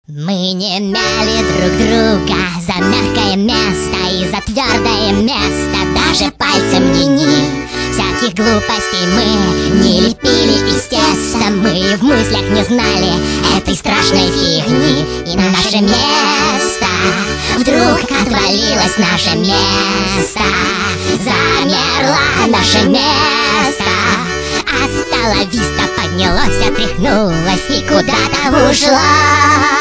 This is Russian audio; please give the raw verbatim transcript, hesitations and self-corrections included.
Мы не мяли друг друга за мягкое место и за твердое место, даже пальцем не ни. Всяких глупостей мы не лепили из теста, мы в мыслях не знали этой страшной фигни. И на наше место вдруг отвалилось наше место, замерло наше место. Астала виста поднялось, отряхнулось и куда-то ушла.